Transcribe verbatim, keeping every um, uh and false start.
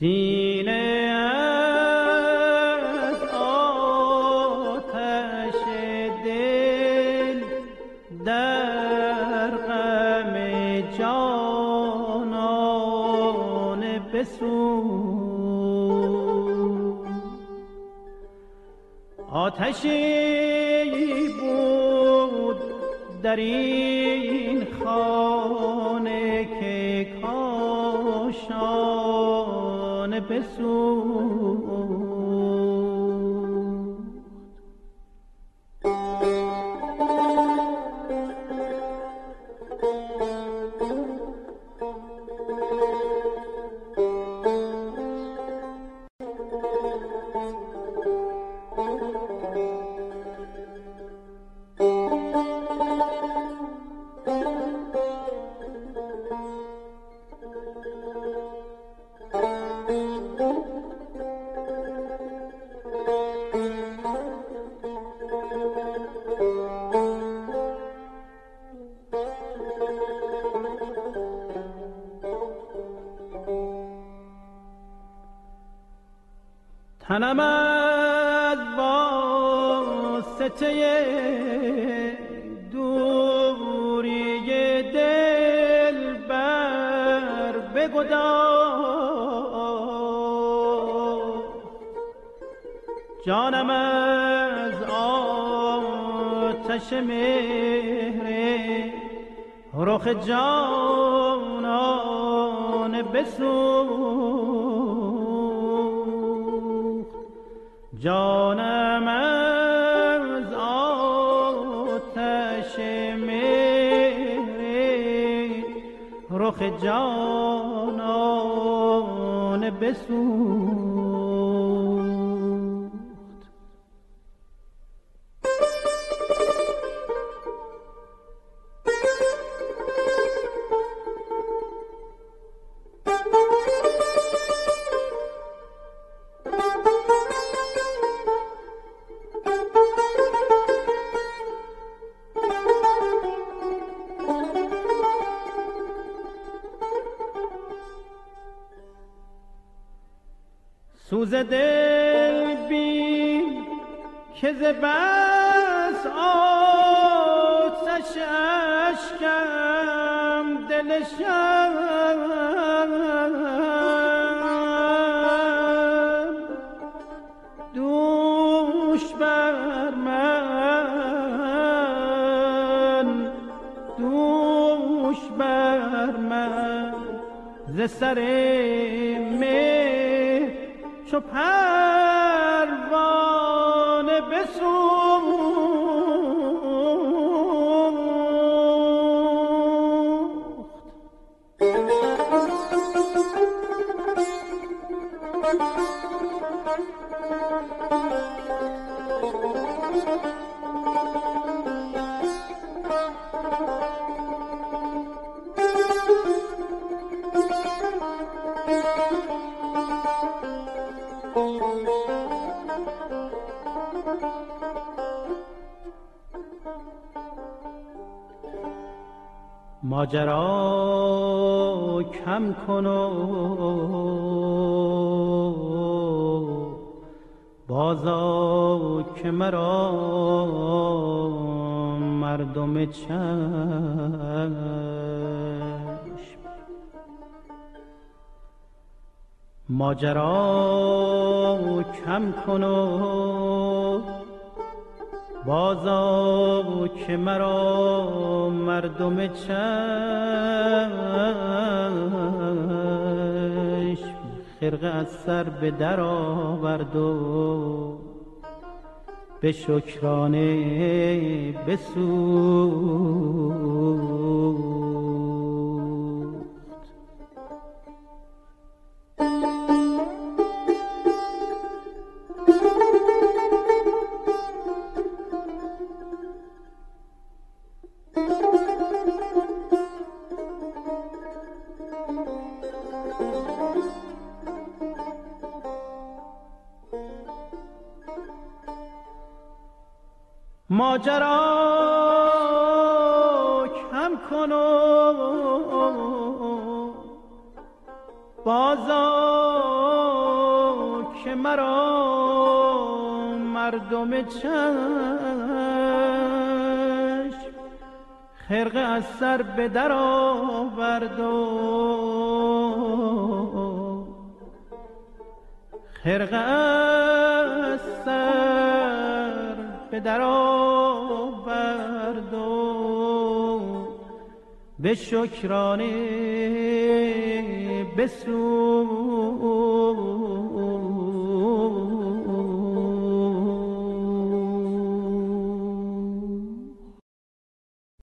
سینه از آتش دل در غم جانان بسوخت. آتشی بود در این خانه که کاشانه بسوخت. تنم از واسطه دوری دل بر بگداخت. جانم از آتش مهر رخ جانان بسوخت. جانم از آتش مهر رخ جانان بسوخت. سوز دل بین که ز بس آتش اشکم دلشم دوش بر من دوش بر من ز سر مهر چو پروانه بسوخت. ماجرا کم کن و بازا که مرا مردم چشم. ماجرا کم کن و بازا که مرا مردم چشم. خرقه از سر به در آورد و به شکرانه بسوخت. ماجرا کم کن و بازا که مرا مردم چشم خرقه از سر به در آورد و خرقه از سر به در آورد و به شکرانه بسود